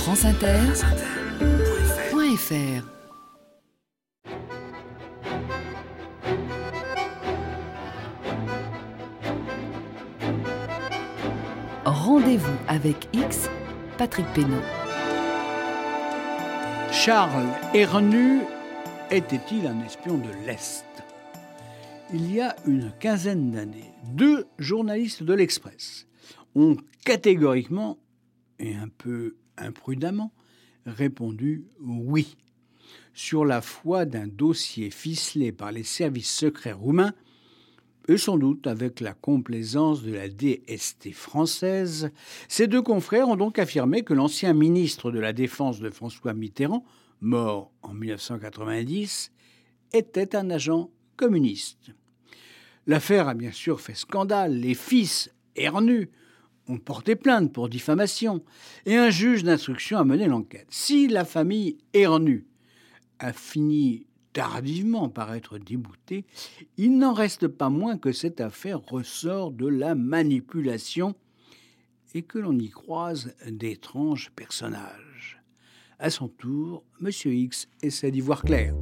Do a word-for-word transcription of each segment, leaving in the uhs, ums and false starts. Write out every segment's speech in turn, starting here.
France Inter, point F R. Rendez-vous avec X, Patrick Pénaud. Charles Hernu était-il un espion de l'Est ? Il y a une quinzaine d'années, deux journalistes de l'Express ont catégoriquement et un peu imprudemment répondu oui. Sur la foi d'un dossier ficelé par les services secrets roumains, et sans doute avec la complaisance de la D S T française, ces deux confrères ont donc affirmé que l'ancien ministre de la Défense de François Mitterrand, mort en dix-neuf cent quatre-vingt-dix, était un agent communiste. L'affaire a bien sûr fait scandale. Les fils Hernu ont porté plainte pour diffamation et un juge d'instruction a mené l'enquête. Si la famille Hernu a fini tardivement par être déboutée, il n'en reste pas moins que cette affaire ressort de la manipulation et que l'on y croise d'étranges personnages. À son tour, M. X essaie d'y voir clair.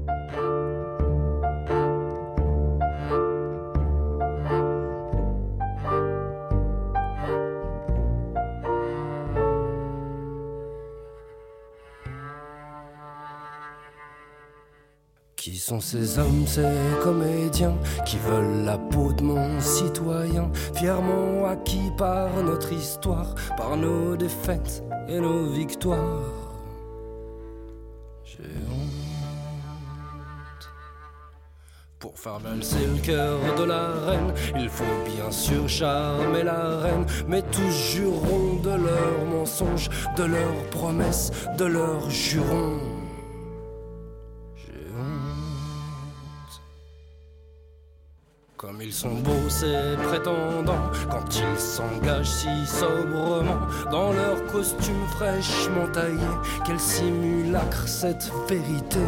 Qui sont ces hommes, ces comédiens qui veulent la peau de mon citoyen, fièrement acquis par notre histoire, par nos défaites et nos victoires? J'ai honte. Pour faire valser le cœur de la reine, il faut bien sûr charmer la reine, mais tous jureront de leurs mensonges, de leurs promesses, de leurs jurons. Comme ils sont beaux ces prétendants, quand ils s'engagent si sobrement dans leurs costumes fraîchement taillés, quel simulacre cette vérité.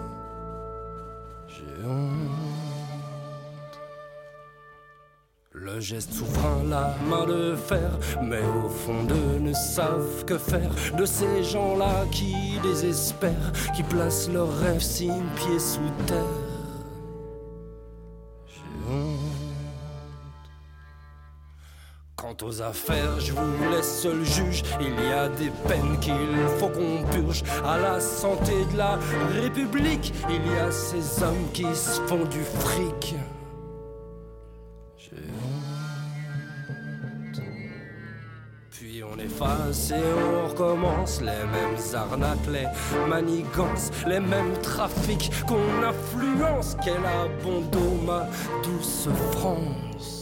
J'ai honte. Le geste souverain, la main de fer, mais au fond d'eux ne savent que faire de ces gens-là qui désespèrent, qui placent leurs rêves six pieds sous terre. Quant aux affaires, je vous laisse seul juge. Il y a des peines qu'il faut qu'on purge. À la santé de la République, il y a ces hommes qui se font du fric. J'ai honte. Puis on efface et on recommence. Les mêmes arnaques, les manigances, les mêmes trafics qu'on influence. Quel abandon, ma douce France.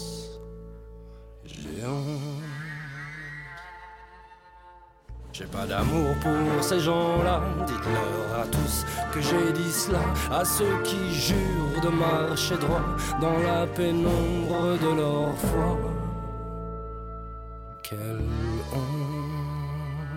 J'ai pas d'amour pour ces gens-là. Dites-leur à tous que j'ai dit cela. À ceux qui jurent de marcher droit dans la pénombre de leur foi. Quelle honte.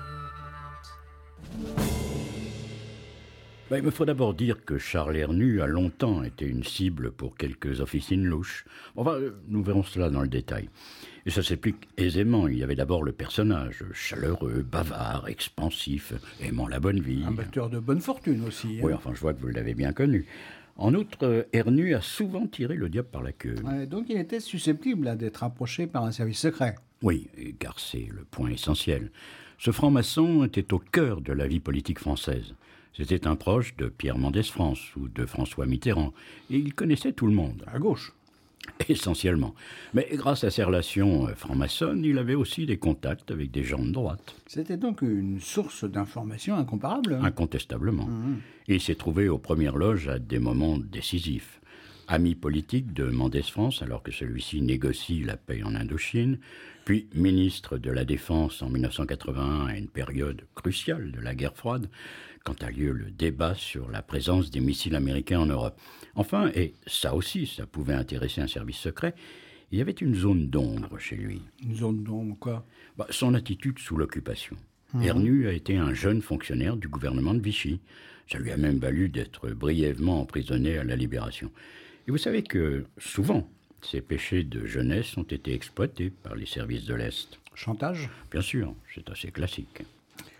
Ben, il me faut d'abord dire que Charles Hernu a longtemps été une cible pour quelques officines louches. Enfin, nous verrons cela dans le détail. Et ça s'explique aisément. Il y avait d'abord le personnage, chaleureux, bavard, expansif, aimant la bonne vie. Un batteur de bonne fortune aussi. Hein. Oui, enfin, je vois que vous l'avez bien connu. En outre, Hernu a souvent tiré le diable par la queue. Ouais, donc il était susceptible là, d'être approché par un service secret. Oui, car c'est le point essentiel. Ce franc-maçon était au cœur de la vie politique française. C'était un proche de Pierre Mendès France ou de François Mitterrand, et il connaissait tout le monde. À gauche. Essentiellement. Mais grâce à ses relations franc-maçonnes, il avait aussi des contacts avec des gens de droite. C'était donc une source d'information incomparable. Incontestablement. Mmh. Et il s'est trouvé aux premières loges à des moments décisifs. Ami politique de Mendès France, alors que celui-ci négocie la paix en Indochine, puis ministre de la Défense en dix-neuf cent quatre-vingt-un à une période cruciale de la guerre froide, quand a lieu le débat sur la présence des missiles américains en Europe. Enfin, et ça aussi, ça pouvait intéresser un service secret, il y avait une zone d'ombre chez lui. Une zone d'ombre, quoi ? bah, Son attitude sous l'occupation. Mmh. Hernu a été un jeune fonctionnaire du gouvernement de Vichy. Ça lui a même valu d'être brièvement emprisonné à la Libération. Et vous savez que, souvent, ces péchés de jeunesse ont été exploités par les services de l'Est. Chantage ? Bien sûr, c'est assez classique.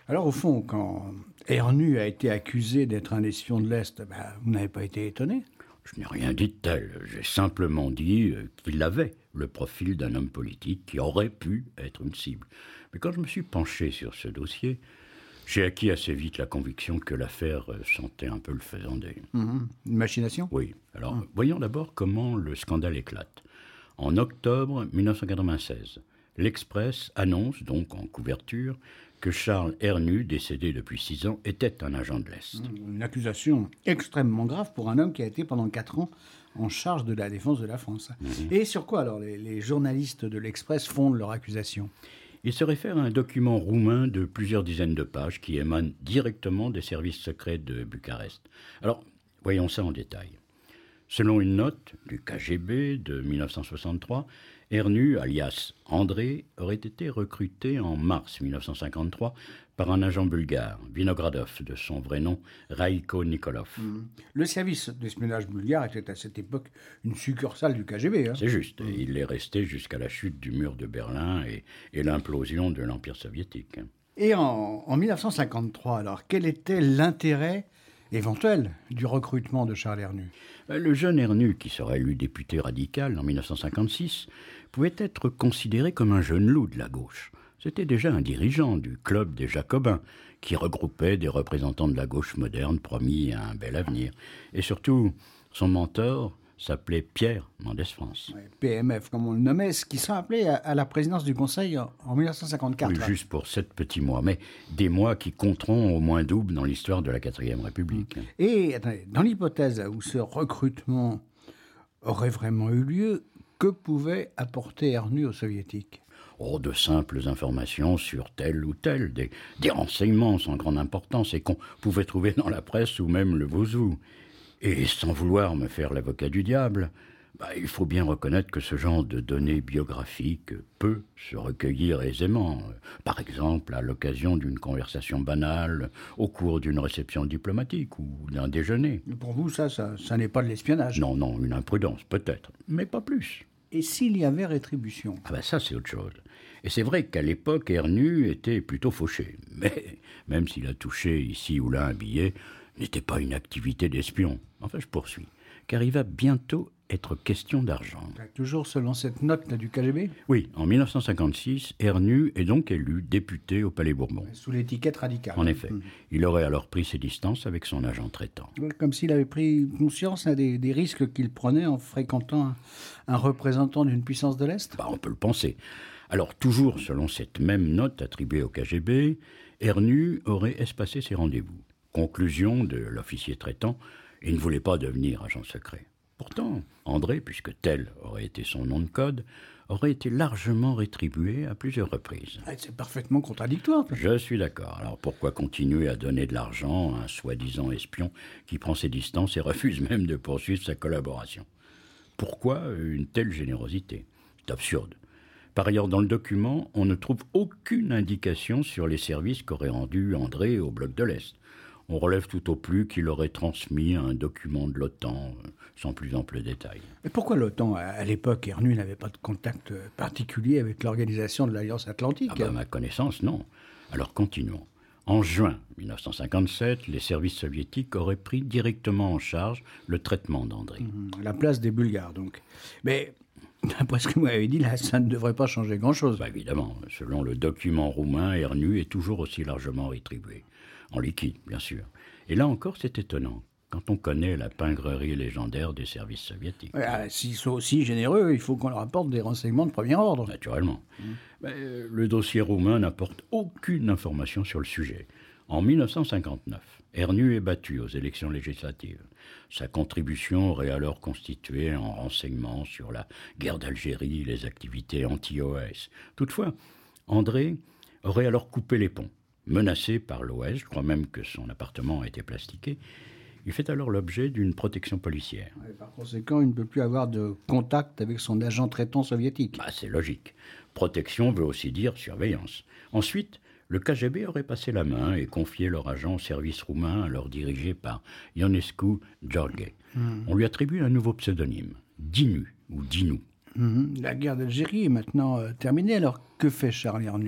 Alors au fond, quand Ernu a été accusé d'être un espion de l'Est, ben, vous n'avez pas été étonné? Je n'ai rien dit de tel. J'ai simplement dit euh, qu'il avait le profil d'un homme politique qui aurait pu être une cible. Mais quand je me suis penché sur ce dossier, j'ai acquis assez vite la conviction que l'affaire euh, sentait un peu le faisandé. Mmh. Une machination? Oui. Alors, mmh. voyons d'abord comment le scandale éclate. En octobre mille neuf cent quatre-vingt-seize, l'Express annonce, donc en couverture, que Charles Ernu, décédé depuis six ans, était un agent de l'Est. Une accusation extrêmement grave pour un homme qui a été pendant quatre ans en charge de la défense de la France. Mmh. Et sur quoi alors les, les journalistes de l'Express fondent leur accusation? Il se réfère à un document roumain de plusieurs dizaines de pages qui émane directement des services secrets de Bucarest. Alors, voyons ça en détail. Selon une note du K G B de mille neuf cent soixante-trois, Ernu, alias André, aurait été recruté en mars mille neuf cent cinquante-trois par un agent bulgare, Vinogradov, de son vrai nom, Raïko Nikolov. Mmh. Le service d'espionnage bulgare était à cette époque une succursale du K G B. Hein. C'est juste. Mmh. Il est resté jusqu'à la chute du mur de Berlin et, et l'implosion de l'Empire soviétique. Et en, en mille neuf cent cinquante-trois, alors, quel était l'intérêt éventuel du recrutement de Charles Ernu? Le jeune Ernu, qui serait élu député radical en mille neuf cent cinquante-six, pouvait être considéré comme un jeune loup de la gauche. C'était déjà un dirigeant du club des Jacobins, qui regroupait des représentants de la gauche moderne promis à un bel avenir. Et surtout, son mentor s'appelait Pierre Mendès France. Ouais, P M F, comme on le nommait, ce qui sera appelé à, à la présidence du Conseil en, en mille neuf cent cinquante-quatre. Oui, juste pour sept petits mois, mais des mois qui compteront au moins double dans l'histoire de la quatrième République. Et attendez, dans l'hypothèse où ce recrutement aurait vraiment eu lieu, que pouvait apporter Ernu aux Soviétiques? Oh, de simples informations sur tel ou tel, des, des renseignements sans grande importance et qu'on pouvait trouver dans la presse ou même le Vosou. Et sans vouloir me faire l'avocat du diable, bah, il faut bien reconnaître que ce genre de données biographiques peut se recueillir aisément. Par exemple, à l'occasion d'une conversation banale, au cours d'une réception diplomatique ou d'un déjeuner. Pour vous, ça, ça, ça n'est pas de l'espionnage? Non, non, une imprudence, peut-être, mais pas plus. Et s'il y avait rétribution? Ah ben ça, c'est autre chose. Et c'est vrai qu'à l'époque, Ernu était plutôt fauché. Mais même s'il a touché ici ou là un billet, n'était pas une activité d'espion. Enfin, je poursuis. Car il va bientôt être question d'argent. Toujours selon cette note là, du K G B? Oui, en mille neuf cent cinquante-six, Ernu est donc élu député au Palais Bourbon. Sous l'étiquette radicale. En effet. Mmh. Il aurait alors pris ses distances avec son agent traitant. Comme s'il avait pris conscience hein, des, des risques qu'il prenait en fréquentant un, un représentant d'une puissance de l'Est? Bah, on peut le penser. Alors, toujours selon cette même note attribuée au K G B, Ernu aurait espacé ses rendez-vous. Conclusion de l'officier traitant, il ne voulait pas devenir agent secret. Pourtant, André, puisque tel aurait été son nom de code, aurait été largement rétribué à plusieurs reprises. C'est parfaitement contradictoire. Je suis d'accord. Alors pourquoi continuer à donner de l'argent à un soi-disant espion qui prend ses distances et refuse même de poursuivre sa collaboration? Pourquoi une telle générosité? C'est absurde. Par ailleurs, dans le document, on ne trouve aucune indication sur les services qu'aurait rendus André au bloc de l'Est. On relève tout au plus qu'il aurait transmis un document de l'OTAN, sans plus ample détail. Mais pourquoi l'OTAN, à l'époque, Ernu n'avait pas de contact particulier avec l'organisation de l'Alliance Atlantique? Ah ben, à ma connaissance, non. Alors continuons. En juin mille neuf cent cinquante-sept, les services soviétiques auraient pris directement en charge le traitement d'André. Mmh, la place des Bulgares, donc. Mais, d'après ce que vous m'avez dit, là, ça ne devrait pas changer grand-chose. Bah, évidemment. Selon le document roumain, Ernu est toujours aussi largement rétribué. En liquide, bien sûr. Et là encore, c'est étonnant, quand on connaît la pingrerie légendaire des services soviétiques. Ouais, s'ils sont aussi généreux, il faut qu'on leur apporte des renseignements de premier ordre. Naturellement. Mmh. Mais le dossier roumain n'apporte aucune information sur le sujet. En mille neuf cent cinquante-neuf, Ernu est battu aux élections législatives. Sa contribution aurait alors constitué en renseignements sur la guerre d'Algérie, les activités anti-O S. Toutefois, André aurait alors coupé les ponts. Menacé par l'O S, je crois même que son appartement a été plastiqué, il fait alors l'objet d'une protection policière. Et par conséquent, il ne peut plus avoir de contact avec son agent traitant soviétique. Bah, c'est logique. Protection veut aussi dire surveillance. Ensuite, le K G B aurait passé la main et confié leur agent au service roumain, alors dirigé par Ionescu Gheorghe. Mmh. On lui attribue un nouveau pseudonyme, Dinu ou Dinou. Mmh. La guerre d'Algérie est maintenant euh, terminée, alors que fait Charles Ernu?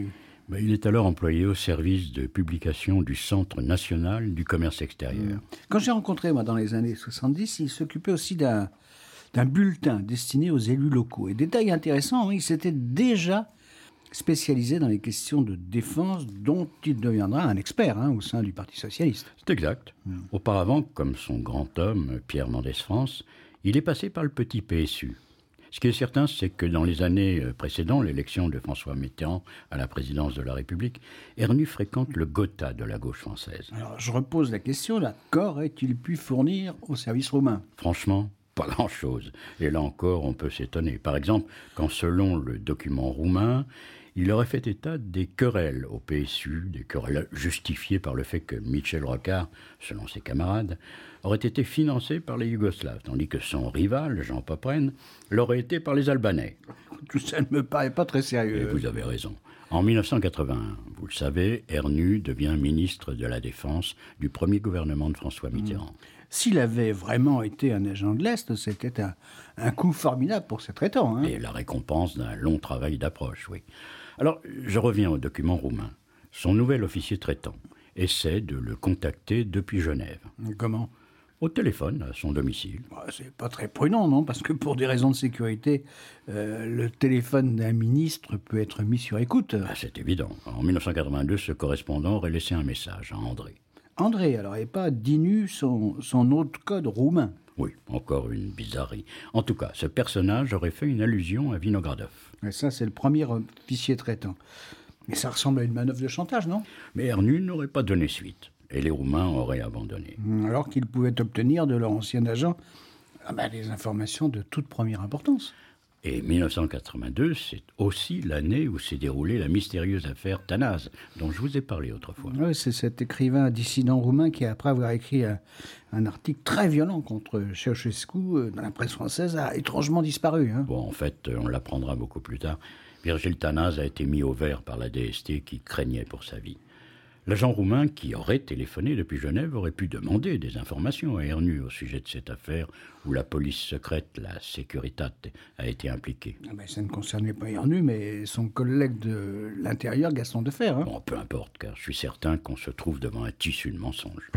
Ben, il est alors employé au service de publication du Centre national du commerce extérieur. Quand j'ai rencontré, moi, dans les années soixante-dix, il s'occupait aussi d'un, d'un bulletin destiné aux élus locaux. Et détail intéressant, il s'était déjà spécialisé dans les questions de défense dont il deviendra un expert hein, au sein du Parti socialiste. C'est exact. Mmh. Auparavant, comme son grand homme, Pierre Mendès France, il est passé par le petit P S U. Ce qui est certain, c'est que dans les années précédant l'élection de François Mitterrand à la présidence de la République, Ernu fréquente le Gotha de la gauche française. Alors, je repose la question, là, qu'aurait-il pu fournir au service roumain ? Franchement, pas grand-chose. Et là encore, on peut s'étonner. Par exemple, quand selon le document roumain, il aurait fait état des querelles au P S U, des querelles justifiées par le fait que Michel Rocard, selon ses camarades, aurait été financé par les Yougoslaves, tandis que son rival, Jean Popren, l'aurait été par les Albanais. Tout ça ne me paraît pas très sérieux. Et vous avez raison. En dix-neuf cent quatre-vingt-un, vous le savez, Ernu devient ministre de la Défense du premier gouvernement de François Mitterrand. Mmh. S'il avait vraiment été un agent de l'Est, c'était un, un coup formidable pour ses traitants. Hein. Et la récompense d'un long travail d'approche, oui. Alors, je reviens au document roumain. Son nouvel officier traitant essaie de le contacter depuis Genève. Comment ? Au téléphone, à son domicile. Bah, c'est pas très prudent, non ? Parce que pour des raisons de sécurité, euh, le téléphone d'un ministre peut être mis sur écoute. Ah, c'est évident. En dix-neuf cent quatre-vingt-deux, ce correspondant aurait laissé un message à André. André, alors, et pas Dinu, son, son autre code roumain. Oui, encore une bizarrerie. En tout cas, ce personnage aurait fait une allusion à Vinogradov. Et ça, c'est le premier officier traitant. Mais ça ressemble à une manœuvre de chantage, non ? Mais Ernu n'aurait pas donné suite. Et les Roumains auraient abandonné. Alors qu'ils pouvaient obtenir de leur ancien agent ah ben, des informations de toute première importance. Et dix-neuf cent quatre-vingt-deux, c'est aussi l'année où s'est déroulée la mystérieuse affaire Tanase, dont je vous ai parlé autrefois. Oui, c'est cet écrivain dissident roumain qui, après avoir écrit un, un article très violent contre Ceausescu dans la presse française, a étrangement disparu. Hein. Bon, en fait, on l'apprendra beaucoup plus tard. Virgile Tanase a été mis au vert par la D S T qui craignait pour sa vie. L'agent roumain qui aurait téléphoné depuis Genève aurait pu demander des informations à Ernu au sujet de cette affaire où la police secrète, la Securitate, a été impliquée. Ah ben, ça ne concernait pas Ernu, mais son collègue de l'Intérieur, Gaston Defferre. Hein. Bon, peu importe, car je suis certain qu'on se trouve devant un tissu de mensonges.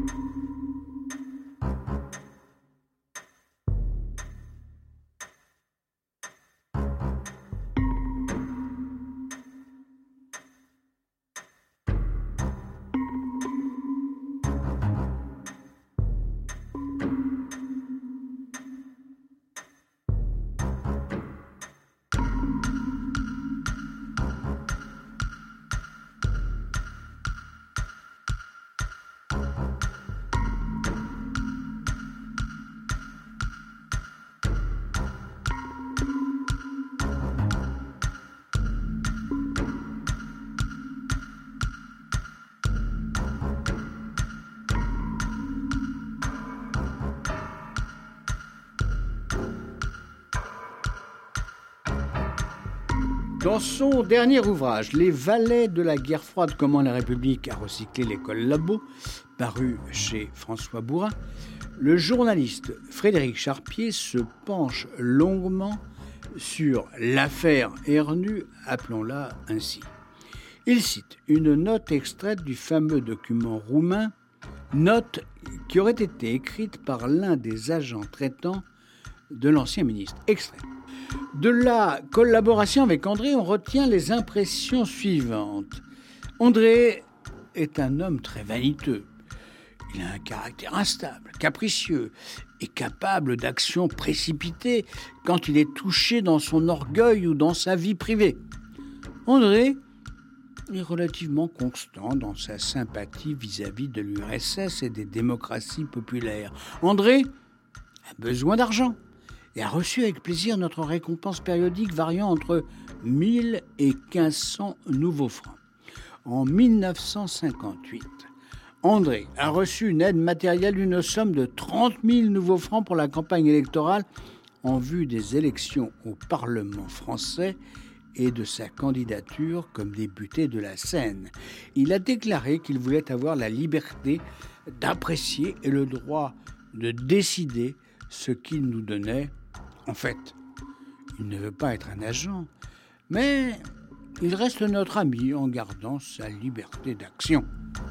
Dans son dernier ouvrage, Les valets de la guerre froide, comment la République a recyclé l'école Labo, paru chez François Bourin, le journaliste Frédéric Charpier se penche longuement sur l'affaire Ernu, appelons-la ainsi. Il cite une note extraite du fameux document roumain, note qui aurait été écrite par l'un des agents traitants de l'ancien ministre. Extrait. De la collaboration avec André, on retient les impressions suivantes. André est un homme très vaniteux. Il a un caractère instable, capricieux et capable d'actions précipitées quand il est touché dans son orgueil ou dans sa vie privée. André est relativement constant dans sa sympathie vis-à-vis de l'U R S S et des démocraties populaires. André a besoin d'argent et a reçu avec plaisir notre récompense périodique variant entre mille et quinze cents nouveaux francs. En dix-neuf cent cinquante-huit, André a reçu une aide matérielle d'une somme de trente mille nouveaux francs pour la campagne électorale en vue des élections au Parlement français et de sa candidature comme député de la Seine. Il a déclaré qu'il voulait avoir la liberté d'apprécier et le droit de décider ce qu'il nous donnait. En fait, il ne veut pas être un agent, mais il reste notre ami en gardant sa liberté d'action.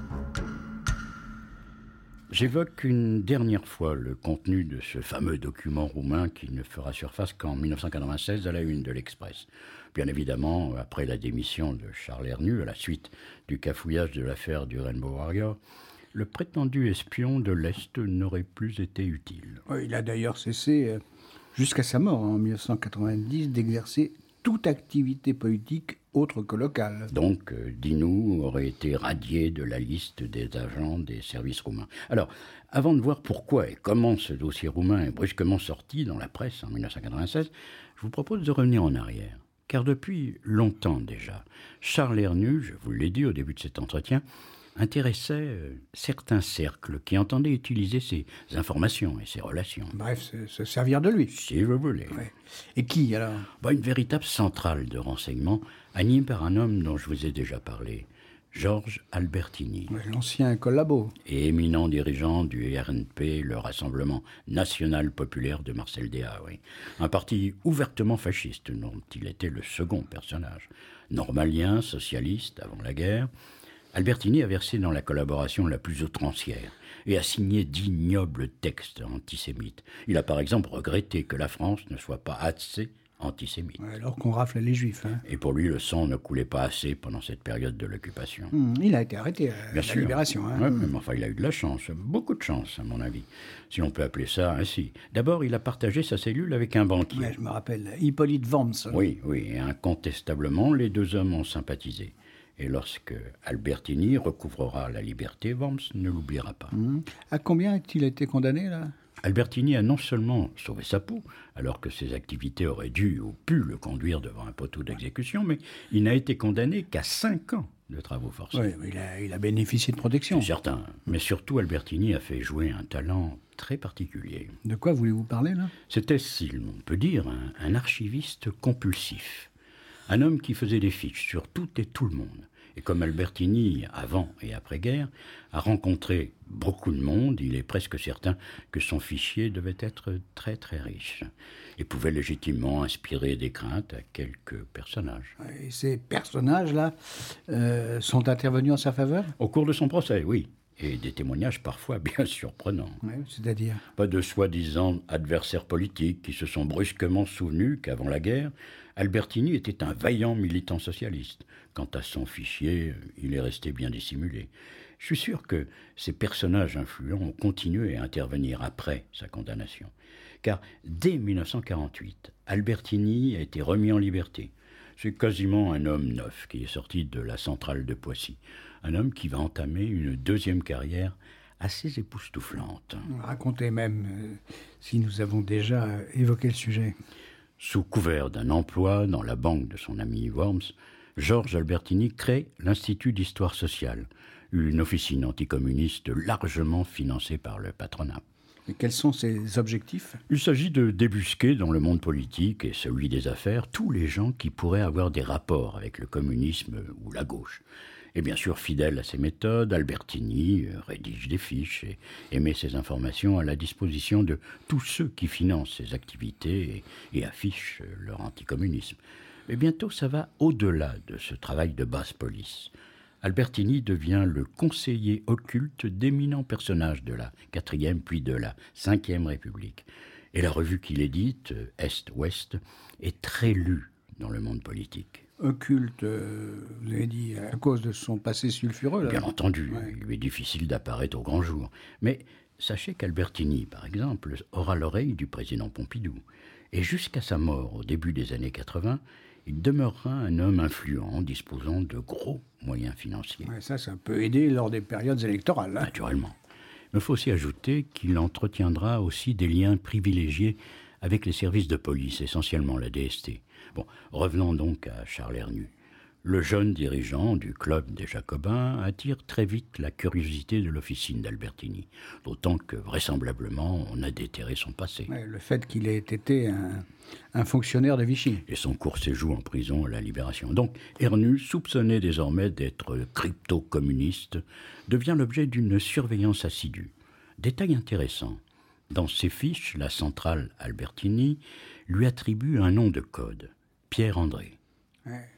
J'évoque une dernière fois le contenu de ce fameux document roumain qui ne fera surface qu'en dix-neuf cent quatre-vingt-seize à la une de l'Express. Bien évidemment, après la démission de Charles Hernu, à la suite du cafouillage de l'affaire du Rainbow Warrior, le prétendu espion de l'Est n'aurait plus été utile. Il a d'ailleurs cessé, euh, jusqu'à sa mort en dix-neuf cent quatre-vingt-dix, d'exercer toute activité politique autre que locale. Donc, euh, Dinu aurait été radié de la liste des agents des services roumains. Alors, avant de voir pourquoi et comment ce dossier roumain est brusquement sorti dans la presse en dix-neuf cent quatre-vingt-seize, je vous propose de revenir en arrière. Car depuis longtemps déjà, Charles Hernu, je vous l'ai dit au début de cet entretien, intéressait euh, certains cercles qui entendaient utiliser ses informations et ses relations. Bref, se, se servir de lui. Si vous voulez. Ouais. Et qui, alors ? Bah, une véritable centrale de renseignement, animée par un homme dont je vous ai déjà parlé, Georges Albertini. Ouais, l'ancien collabo. Et éminent dirigeant du R N P, le Rassemblement National Populaire de Marcel Déat, oui. Un parti ouvertement fasciste, dont il était le second personnage. Normalien, socialiste, avant la guerre, Albertini a versé dans la collaboration la plus outrancière et a signé d'ignobles textes antisémites. Il a par exemple regretté que la France ne soit pas assez antisémite. Ouais, alors qu'on rafle les Juifs. Hein. Et pour lui, le sang ne coulait pas assez pendant cette période de l'occupation. Mmh, il a été arrêté à Bien la sûr. Libération. Hein. Ouais, mais enfin, il a eu de la chance, beaucoup de chance à mon avis, si l'on peut appeler ça ainsi. D'abord, il a partagé sa cellule avec un banquier. Ouais, je me rappelle, Hippolyte Worms. Oui, oui, et incontestablement, les deux hommes ont sympathisé. Et lorsque Albertini recouvrera la liberté, Worms ne l'oubliera pas. Mmh. À combien a-t-il été condamné, là ? Albertini a non seulement sauvé sa peau, alors que ses activités auraient dû ou pu le conduire devant un poteau d'exécution, mais il n'a été condamné qu'à cinq ans de travaux forcés. Oui, mais il a, il a bénéficié de protection. C'est certain, mais surtout Albertini a fait jouer un talent très particulier. De quoi voulez-vous parler, là ? C'était, si on peut dire, un, un archiviste compulsif. Un homme qui faisait des fiches sur tout et tout le monde. Et comme Albertini, avant et après-guerre, a rencontré beaucoup de monde, il est presque certain que son fichier devait être très très riche et pouvait légitimement inspirer des craintes à quelques personnages. Et ces personnages-là euh, sont intervenus en sa faveur ? Au cours de son procès, oui. Et des témoignages parfois bien surprenants. Ouais, c'est-à-dire ? Pas de soi-disant adversaires politiques qui se sont brusquement souvenus qu'avant la guerre, Albertini était un vaillant militant socialiste. Quant à son fichier, il est resté bien dissimulé. Je suis sûr que ces personnages influents ont continué à intervenir après sa condamnation. Car dès dix-neuf cent quarante-huit, Albertini a été remis en liberté. C'est quasiment un homme neuf qui est sorti de la centrale de Poissy. Un homme qui va entamer une deuxième carrière assez époustouflante. Racontez même, euh, si nous avons déjà euh, évoqué le sujet. Sous couvert d'un emploi dans la banque de son ami Worms, Georges Albertini crée l'Institut d'histoire sociale, une officine anticommuniste largement financée par le patronat. Et quels sont ses objectifs ? Il s'agit de débusquer dans le monde politique et celui des affaires tous les gens qui pourraient avoir des rapports avec le communisme ou la gauche. Et bien sûr, fidèle à ses méthodes, Albertini rédige des fiches et, et met ces informations à la disposition de tous ceux qui financent ses activités et, et affichent leur anticommunisme. Mais bientôt, ça va au-delà de ce travail de basse police. Albertini devient le conseiller occulte d'éminents personnages de la quatrième puis de la cinquième République. Et la revue qu'il édite, Est-Ouest, est très lue dans le monde politique. Occulte, euh, vous avez dit, à cause de son passé sulfureux, là. Bien entendu, Ouais. il lui est difficile d'apparaître au grand jour. Mais sachez qu'Albertini, par exemple, aura l'oreille du président Pompidou. Et jusqu'à sa mort, au début des années quatre-vingts, il demeurera un homme influent, disposant de gros moyens financiers. Ouais, ça, ça peut aider lors des périodes électorales. Hein. Naturellement. Mais il faut aussi ajouter qu'il entretiendra aussi des liens privilégiés avec les services de police, essentiellement la D S T. Bon, revenons donc à Charles Hernu. Le jeune dirigeant du club des Jacobins attire très vite la curiosité de l'officine d'Albertini, d'autant que vraisemblablement on a déterré son passé. Ouais, le fait qu'il ait été un, un fonctionnaire de Vichy. Et son court séjour en prison à la Libération. Donc, Hernu, soupçonné désormais d'être crypto-communiste, devient l'objet d'une surveillance assidue. Détail intéressant, dans ses fiches, la centrale Albertini lui attribue un nom de code, Pierre André. Ouais.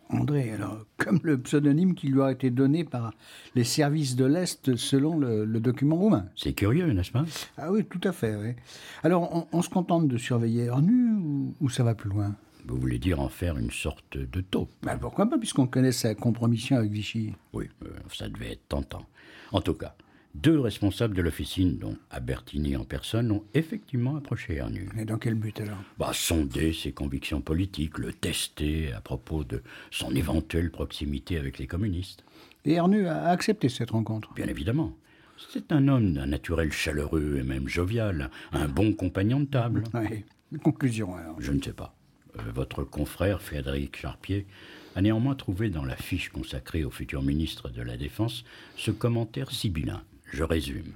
André, alors, comme le pseudonyme qui lui a été donné par les services de l'Est selon le, le document roumain. C'est curieux, n'est-ce pas? Ah oui, tout à fait, oui. Alors, on, on se contente de surveiller Ernu ou, ou ça va plus loin? Vous voulez dire en faire une sorte de taupe? Ben pourquoi pas, puisqu'on connaît sa compromission avec Vichy. Oui, euh, ça devait être tentant. En tout cas, deux responsables de l'officine, dont Albertini en personne, ont effectivement approché Ernu. Et dans quel but alors? Bah, sonder ses convictions politiques, le tester à propos de son éventuelle proximité avec les communistes. Et Ernu a accepté cette rencontre? Bien évidemment. C'est un homme d'un naturel chaleureux et même jovial, un bon compagnon de table. Oui. Conclusion alors? Je ne sais pas. Euh, votre confrère, Frédéric Charpier, a néanmoins trouvé dans la fiche consacrée au futur ministre de la Défense ce commentaire sibyllin. Je résume.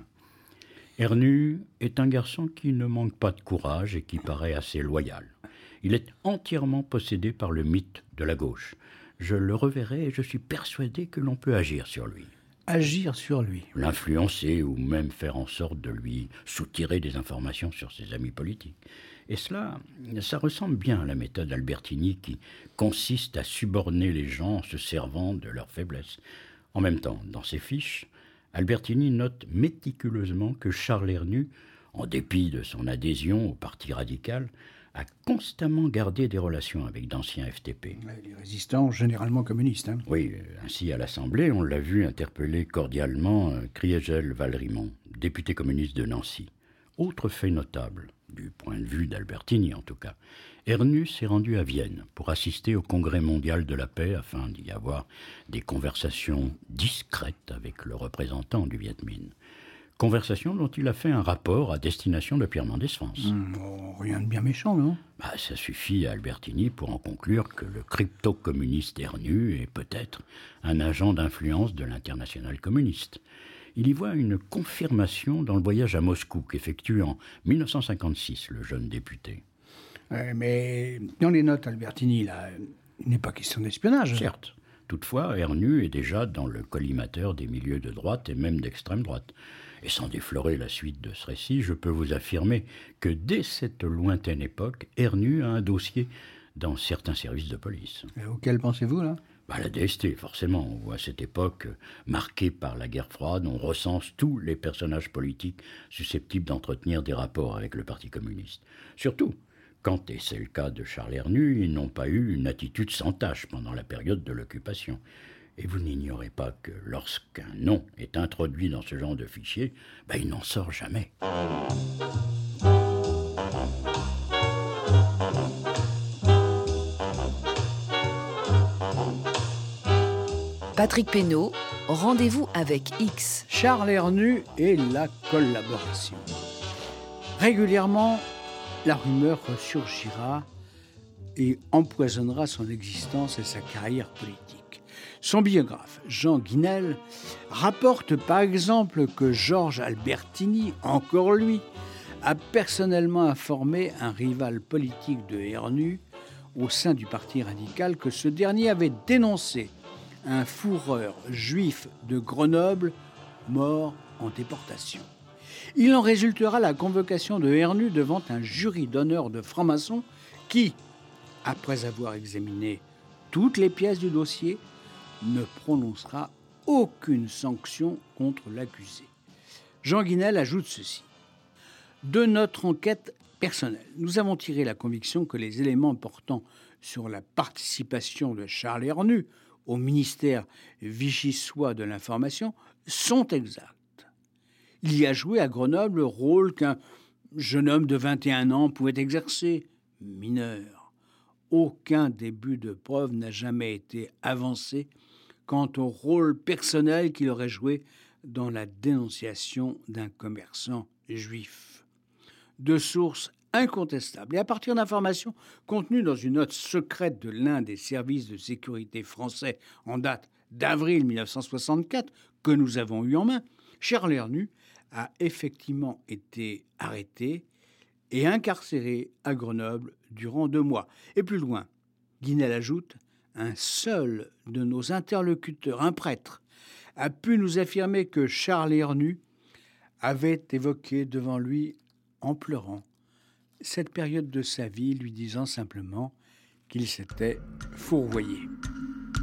Ernu est un garçon qui ne manque pas de courage et qui paraît assez loyal. Il est entièrement possédé par le mythe de la gauche. Je le reverrai et je suis persuadé que l'on peut agir sur lui. Agir sur lui? L'influencer ou même faire en sorte de lui soutirer des informations sur ses amis politiques. Et cela, ça ressemble bien à la méthode Albertini qui consiste à suborner les gens en se servant de leur faiblesse. En même temps, dans ses fiches, Albertini note méticuleusement que Charles Ernu, en dépit de son adhésion au Parti radical, a constamment gardé des relations avec d'anciens F T P. Les résistants généralement communistes. Hein. Oui, ainsi à l'Assemblée, on l'a vu interpeller cordialement Kriegel Valrimont, député communiste de Nancy. Autre fait notable, du point de vue d'Albertini en tout cas, Ernu s'est rendu à Vienne pour assister au Congrès mondial de la paix afin d'y avoir des conversations discrètes avec le représentant du Viet Minh. Conversation dont il a fait un rapport à destination de Pierre Mendès France. Mmh, oh, rien de bien méchant, non? Bah, ça suffit à Albertini pour en conclure que le crypto-communiste Ernu est peut-être un agent d'influence de l'internationale communiste. Il y voit une confirmation dans le voyage à Moscou qu'effectue en mille neuf cent cinquante-six le jeune député. Ouais, mais dans les notes Albertini, là, il n'est pas question d'espionnage. Certes. Toutefois, Ernu est déjà dans le collimateur des milieux de droite et même d'extrême droite. Et sans déflorer la suite de ce récit, je peux vous affirmer que dès cette lointaine époque, Ernu a un dossier dans certains services de police. Et auquel pensez-vous, là? Bah, la D S T, forcément, où à cette époque, marquée par la guerre froide, on recense tous les personnages politiques susceptibles d'entretenir des rapports avec le Parti communiste. Surtout, quand, et c'est le cas de Charles Ernu, ils n'ont pas eu une attitude sans tache pendant la période de l'occupation. Et vous n'ignorez pas que lorsqu'un nom est introduit dans ce genre de fichier, bah, il n'en sort jamais. Patrick Pénaud, rendez-vous avec X. Charles Ernu et la collaboration. Régulièrement, la rumeur ressurgira et empoisonnera son existence et sa carrière politique. Son biographe, Jean Guinel, rapporte par exemple que Georges Albertini, encore lui, a personnellement informé un rival politique de Ernu au sein du Parti radical que ce dernier avait dénoncé un fourreur juif de Grenoble mort en déportation. Il en résultera la convocation de Ernu devant un jury d'honneur de francs-maçons qui, après avoir examiné toutes les pièces du dossier, ne prononcera aucune sanction contre l'accusé. Jean Guinel ajoute ceci. De notre enquête personnelle, nous avons tiré la conviction que les éléments portant sur la participation de Charles Ernu au ministère vichysois de l'information sont exacts. Il y a joué à Grenoble le rôle qu'un jeune homme de vingt et un ans pouvait exercer, mineur. Aucun début de preuve n'a jamais été avancé quant au rôle personnel qu'il aurait joué dans la dénonciation d'un commerçant juif. De sources incontestables et à partir d'informations contenues dans une note secrète de l'un des services de sécurité français en date d'avril mille neuf cent soixante-quatre que nous avons eu en main, Charles Ernu a effectivement été arrêté et incarcéré à Grenoble durant deux mois. Et plus loin, Guinel ajoute, un seul de nos interlocuteurs, un prêtre, a pu nous affirmer que Charles Ernu avait évoqué devant lui, en pleurant, cette période de sa vie, lui disant simplement qu'il s'était fourvoyé.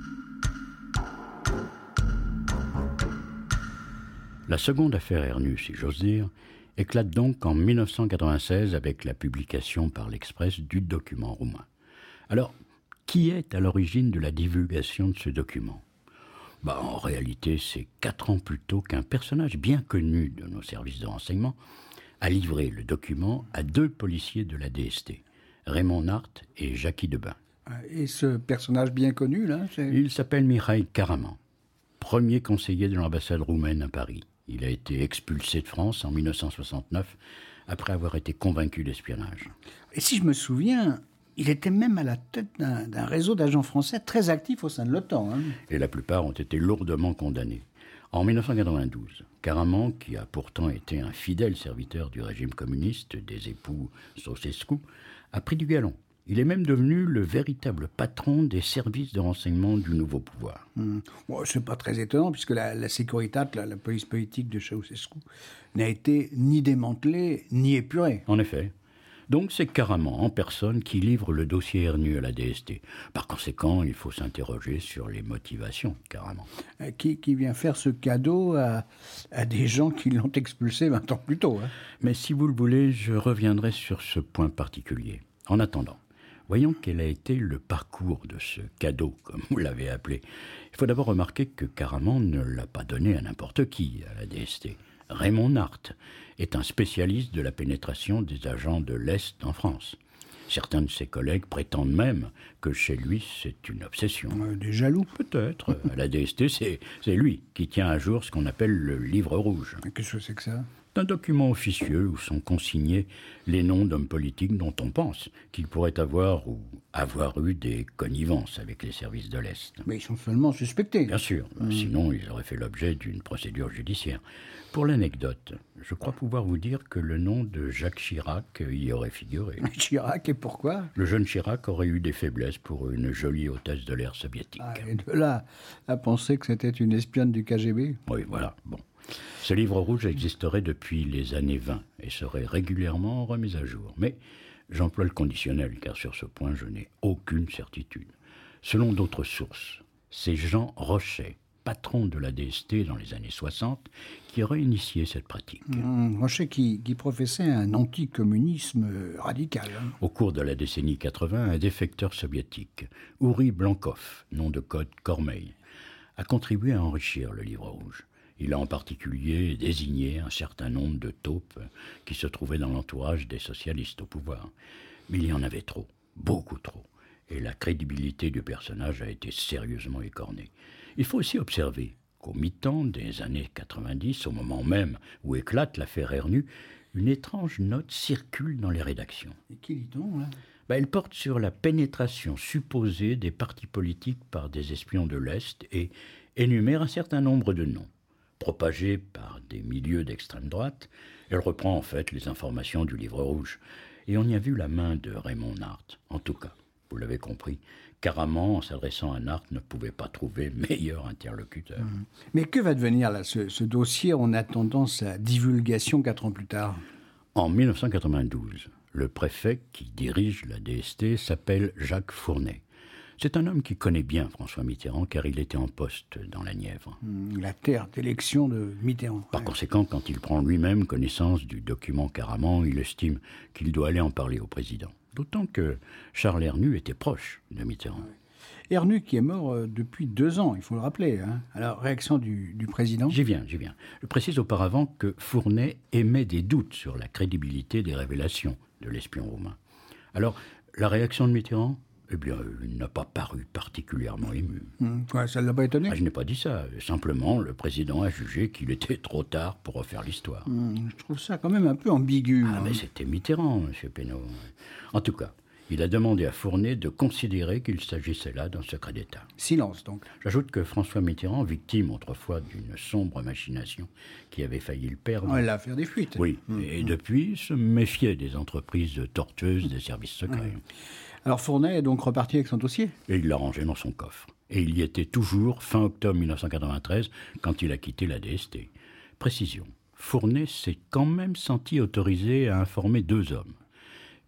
La seconde affaire Hernu, si j'ose dire, éclate donc en mille neuf cent quatre-vingt-seize avec la publication par l'Express du document roumain. Alors, qui est à l'origine de la divulgation de ce document ? Bah, en réalité, c'est quatre ans plus tôt qu'un personnage bien connu de nos services de renseignement a livré le document à deux policiers de la D S T, Raymond Nart et Jackie Debain. Et ce personnage bien connu, là c'est... Il s'appelle Mihai Karaman, premier conseiller de l'ambassade roumaine à Paris. Il a été expulsé de France en mille neuf cent soixante-neuf après avoir été convaincu d'espionnage. Et si je me souviens, il était même à la tête d'un, d'un réseau d'agents français très actifs au sein de l'OTAN. Hein. Et la plupart ont été lourdement condamnés. En mille neuf cent quatre-vingt-douze, Karaman, qui a pourtant été un fidèle serviteur du régime communiste des époux Ceausescu, a pris du galon. Il est même devenu le véritable patron des services de renseignement du nouveau pouvoir. Mmh. Bon, c'est pas très étonnant, puisque la, la Securitat, la, la police politique de Ceausescu, n'a été ni démantelée, ni épurée. En effet. Donc c'est Karaman en personne qui livre le dossier Hernu à la D S T. Par conséquent, il faut s'interroger sur les motivations de Karaman. Euh, qui, qui vient faire ce cadeau à, à des gens qui l'ont expulsé vingt ans plus tôt. Hein. Mais si vous le voulez, je reviendrai sur ce point particulier. En attendant, voyons quel a été le parcours de ce cadeau, comme vous l'avez appelé. Il faut d'abord remarquer que Karaman ne l'a pas donné à n'importe qui à la D S T. Raymond Nart est un spécialiste de la pénétration des agents de l'Est en France. Certains de ses collègues prétendent même que chez lui, c'est une obsession. Euh, des jaloux. Peut-être. À la D S T, c'est, c'est lui qui tient à jour ce qu'on appelle le livre rouge. Mais qu'est-ce que c'est que ça ? C'est un document officieux où sont consignés les noms d'hommes politiques dont on pense qu'ils pourraient avoir ou avoir eu des connivences avec les services de l'Est. Mais ils sont seulement suspectés. Bien sûr, mmh. Sinon ils auraient fait l'objet d'une procédure judiciaire. Pour l'anecdote, je crois pouvoir vous dire que le nom de Jacques Chirac y aurait figuré. Chirac, et pourquoi ? Le jeune Chirac aurait eu des faiblesses pour une jolie hôtesse de l'air soviétique. Ah, et de là à penser que c'était une espionne du K G B ? Oui, voilà, bon. Ce livre rouge existerait depuis les années vingt et serait régulièrement remis à jour. Mais j'emploie le conditionnel, car sur ce point, je n'ai aucune certitude. Selon d'autres sources, c'est Jean Rochet, patron de la D S T dans les années soixante, qui aurait initié cette pratique. Mmh, Rochet qui, qui professait un anticommunisme radical. Hein. Au cours de la décennie quatre-vingts, un défecteur soviétique, Ouri Blankov, nom de code Cormeil, a contribué à enrichir le livre rouge. Il a en particulier désigné un certain nombre de taupes qui se trouvaient dans l'entourage des socialistes au pouvoir. Mais il y en avait trop, beaucoup trop, et la crédibilité du personnage a été sérieusement écornée. Il faut aussi observer qu'au mi-temps des années quatre-vingt-dix, au moment même où éclate l'affaire Hernu, une étrange note circule dans les rédactions. Et qui lit-on, là ? Ben, elle porte sur la pénétration supposée des partis politiques par des espions de l'Est et énumère un certain nombre de noms. Propagée par des milieux d'extrême droite, elle reprend en fait les informations du livre rouge. Et on y a vu la main de Raymond Nart. En tout cas, vous l'avez compris, Karaman, en s'adressant à Nart, ne pouvait pas trouver meilleur interlocuteur. Mmh. Mais que va devenir là, ce, ce dossier en attendant sa divulgation quatre ans plus tard ? En mille neuf cent quatre-vingt-douze, le préfet qui dirige la D S T s'appelle Jacques Fournet. C'est un homme qui connaît bien François Mitterrand, car il était en poste dans la Nièvre. La terre d'élection de Mitterrand. Par ouais. conséquent, quand il prend lui-même connaissance du document Karaman, il estime qu'il doit aller en parler au président. D'autant que Charles Hernu était proche de Mitterrand. Ouais. Hernu qui est mort euh, depuis deux ans, il faut le rappeler. Hein. Alors, réaction du, du président ? J'y viens, j'y viens. Je précise auparavant que Fournet émet des doutes sur la crédibilité des révélations de l'espion roumain. Alors, la réaction de Mitterrand ? Eh bien, il n'a pas paru particulièrement ému. Mmh, ouais, ça ne l'a pas étonné ? Ah, je n'ai pas dit ça. Simplement, le président a jugé qu'il était trop tard pour refaire l'histoire. Mmh, je trouve ça quand même un peu ambigu. Ah, hein. mais c'était Mitterrand, M. Pénaud. En tout cas, il a demandé à Fournet de considérer qu'il s'agissait là d'un secret d'État. Silence, donc. J'ajoute que François Mitterrand, victime autrefois d'une sombre machination qui avait failli le perdre... Ouais, l'affaire des fuites. Oui, mmh, et mmh. depuis, se méfiait des entreprises tortueuses des services secrets. Mmh. Alors Fournet est donc reparti avec son dossier ? Et il l'a rangé dans son coffre. Et il y était toujours fin octobre mille neuf cent quatre-vingt-treize quand il a quitté la D S T. Précision, Fournet s'est quand même senti autorisé à informer deux hommes.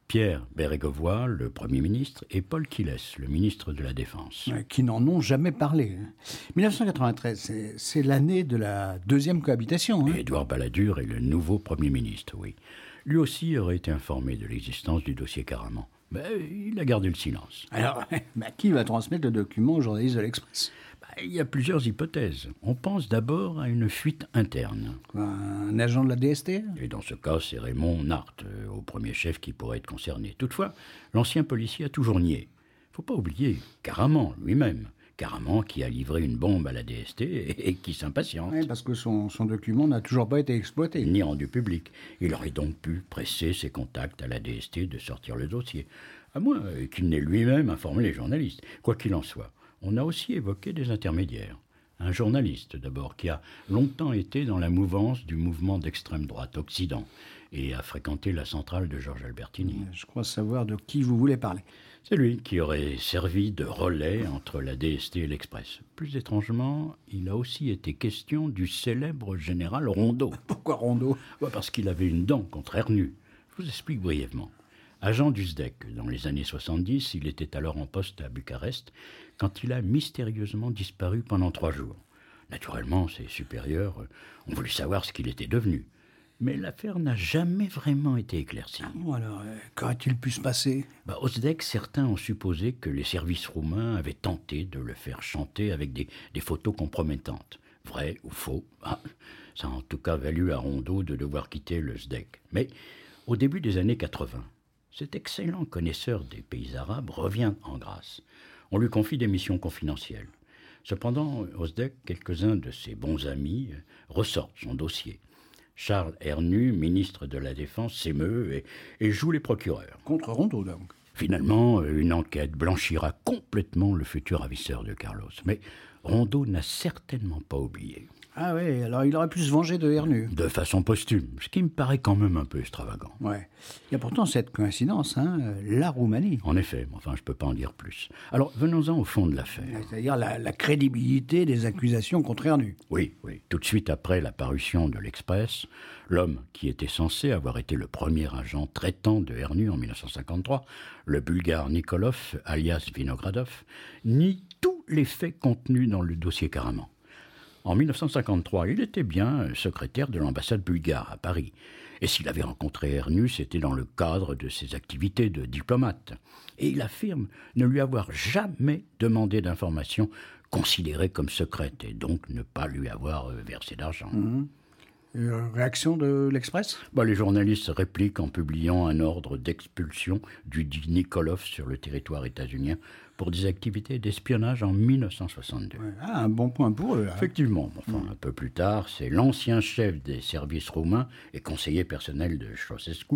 Pierre Bérégovoy, le Premier ministre, et Paul Quilles, le ministre de la Défense. Euh, Qui n'en ont jamais parlé. mille neuf cent quatre-vingt-treize, c'est, c'est l'année de la deuxième cohabitation. Hein. Et Édouard Balladur est le nouveau Premier ministre, oui. Lui aussi aurait été informé de l'existence du dossier Caraman. Mais il a gardé le silence. Alors, bah, qui va transmettre le document aux journalistes de l'Express? Bah, il y a plusieurs hypothèses. On pense d'abord à une fuite interne. Quoi, un agent de la D S T? Et dans ce cas, c'est Raymond Nart, euh, au premier chef, qui pourrait être concerné. Toutefois, l'ancien policier a toujours nié. Faut pas oublier Caraman lui-même. Caraman qui a livré une bombe à la D S T et, et qui s'impatiente. Oui, parce que son, son document n'a toujours pas été exploité. Ni rendu public. Il aurait donc pu presser ses contacts à la D S T de sortir le dossier. À moins euh, qu'il n'ait lui-même informé les journalistes. Quoi qu'il en soit, on a aussi évoqué des intermédiaires. Un journaliste, d'abord, qui a longtemps été dans la mouvance du mouvement d'extrême droite Occident et a fréquenté la centrale de Georges Albertini. Je crois savoir de qui vous voulez parler. C'est lui qui aurait servi de relais entre la D S T et l'Express. Plus étrangement, il a aussi été question du célèbre général Rondeau. Pourquoi Rondeau? Ouais, parce qu'il avait une dent contre Ernu. Je vous explique brièvement. Agent du S D E C, dans les années soixante-dix, il était alors en poste à Bucarest, quand il a mystérieusement disparu pendant trois jours. Naturellement, ses supérieurs ont voulu savoir ce qu'il était devenu. Mais l'affaire n'a jamais vraiment été éclaircie. Bon alors, euh, qu'aurait-il pu se passer? Bah, au S D E C, certains ont supposé que les services roumains avaient tenté de le faire chanter avec des, des photos compromettantes. Vrai ou faux? Ah, ça a en tout cas valu à Rondeau de devoir quitter le S D E C. Mais au début des années quatre-vingts, cet excellent connaisseur des pays arabes revient en grâce. On lui confie des missions confidentielles. Cependant, au S D E C, quelques-uns de ses bons amis ressortent son dossier. Charles Ernu, ministre de la Défense, s'émeut et, et joue les procureurs. Contre Rondeau, donc. Finalement, une enquête blanchira complètement le futur ravisseur de Carlos. Mais Rondeau n'a certainement pas oublié. Ah oui, alors il aurait pu se venger de Ernu. De façon posthume, ce qui me paraît quand même un peu extravagant. Ouais. Il y a pourtant cette coïncidence, hein, la Roumanie. En effet, enfin, je peux pas en dire plus. Alors, venons-en au fond de l'affaire. C'est-à-dire la, la crédibilité des accusations contre Ernu. Oui, oui. Tout de suite après la parution de l'Express, l'homme qui était censé avoir été le premier agent traitant de Ernu en mille neuf cent cinquante-trois, le Bulgare Nikolov, alias Vinogradov, nie tous les faits contenus dans le dossier Caraman. En mille neuf cent cinquante-trois, il était bien secrétaire de l'ambassade bulgare à Paris. Et s'il avait rencontré Ernu, c'était dans le cadre de ses activités de diplomate. Et il affirme ne lui avoir jamais demandé d'informations considérées comme secrètes et donc ne pas lui avoir versé d'argent. Mmh. Euh, réaction de l'Express? Bah, les journalistes répliquent en publiant un ordre d'expulsion du dit Nikolov sur le territoire états-unien pour des activités d'espionnage en mille neuf cent soixante-deux. Ouais. Ah, un bon point pour eux. Là. Effectivement. Enfin, mmh. un peu plus tard, c'est l'ancien chef des services roumains et conseiller personnel de Ceausescu,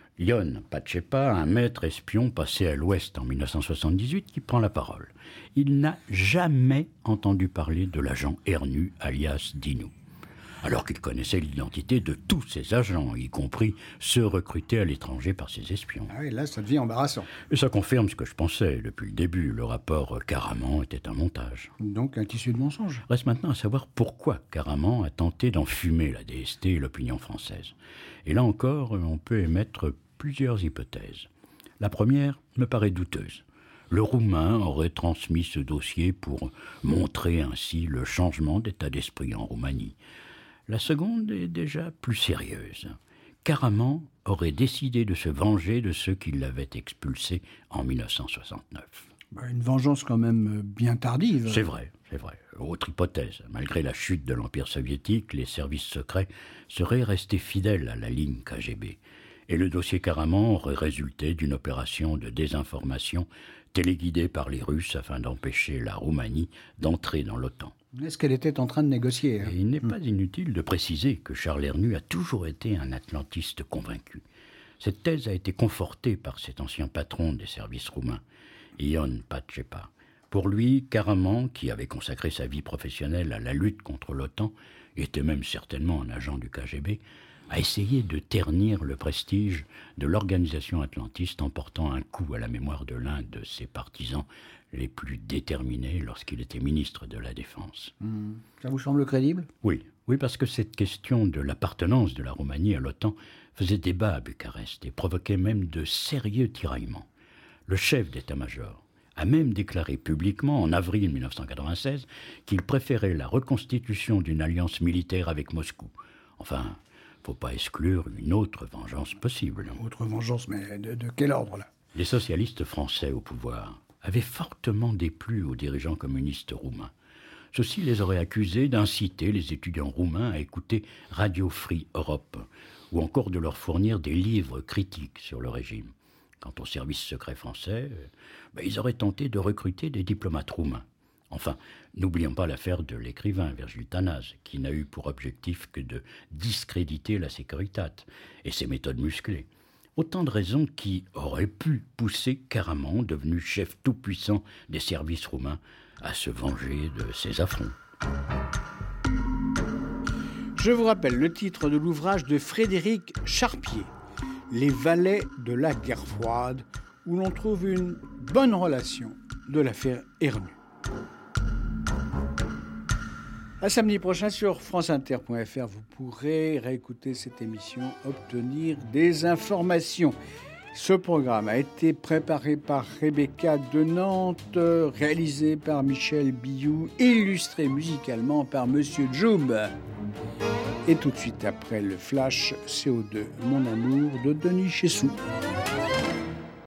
Ion Pacepa, un maître espion passé à l'Ouest en mille neuf cent soixante-dix-huit, qui prend la parole. Il n'a jamais entendu parler de l'agent Ernu, alias Dinu, alors qu'il connaissait l'identité de tous ses agents, y compris ceux recrutés à l'étranger par ses espions. Ah oui, là, ça devient embarrassant. Et ça confirme ce que je pensais depuis le début. Le rapport Caraman était un montage. Donc un tissu de mensonges. Reste maintenant à savoir pourquoi Caraman a tenté d'enfumer la D S T et l'opinion française. Et là encore, on peut émettre plusieurs hypothèses. La première me paraît douteuse. Le Roumain aurait transmis ce dossier pour montrer ainsi le changement d'état d'esprit en Roumanie. La seconde est déjà plus sérieuse. Caraman aurait décidé de se venger de ceux qui l'avaient expulsé en mille neuf cent soixante-neuf. Bah, une vengeance quand même bien tardive. C'est vrai, c'est vrai. Autre hypothèse. Malgré la chute de l'Empire soviétique, les services secrets seraient restés fidèles à la ligne K G B. Et le dossier Caraman aurait résulté d'une opération de désinformation téléguidée par les Russes afin d'empêcher la Roumanie d'entrer dans l'OTAN. Est-ce qu'elle était en train de négocier? Et il n'est pas inutile de préciser que Charles Ernu a toujours été un atlantiste convaincu. Cette thèse a été confortée par cet ancien patron des services roumains, Ion Pacepa. Pour lui, Caraman, qui avait consacré sa vie professionnelle à la lutte contre l'OTAN, était même certainement un agent du K G B, a essayé de ternir le prestige de l'organisation atlantiste en portant un coup à la mémoire de l'un de ses partisans les plus déterminés lorsqu'il était ministre de la Défense. Mmh. Ça vous semble crédible? Oui, Oui, parce que cette question de l'appartenance de la Roumanie à l'OTAN faisait débat à Bucarest et provoquait même de sérieux tiraillements. Le chef d'état-major a même déclaré publiquement en avril mille neuf cent quatre-vingt-seize qu'il préférait la reconstitution d'une alliance militaire avec Moscou. Enfin, il ne faut pas exclure une autre vengeance possible. Autre vengeance, mais de, de quel ordre, là? Les socialistes français au pouvoir avaient fortement déplu aux dirigeants communistes roumains. Ceux-ci les auraient accusés d'inciter les étudiants roumains à écouter Radio Free Europe, ou encore de leur fournir des livres critiques sur le régime. Quant au service secret français, ben, ils auraient tenté de recruter des diplomates roumains. Enfin, n'oublions pas l'affaire de l'écrivain Virgile Tanaz, qui n'a eu pour objectif que de discréditer la Securitate et ses méthodes musclées. Autant de raisons qui auraient pu pousser Caraman, devenu chef tout-puissant des services roumains, à se venger de ces affronts. Je vous rappelle le titre de l'ouvrage de Frédéric Charpier, « Les valets de la guerre froide », où l'on trouve une bonne relation de l'affaire Ernu. À samedi prochain sur franceinter point f r, vous pourrez réécouter cette émission, obtenir des informations. Ce programme a été préparé par Rebecca de Nantes, réalisé par Michel Billou, illustré musicalement par Monsieur Joub. Et tout de suite après le flash C O deux, Mon amour de Denis Chessou.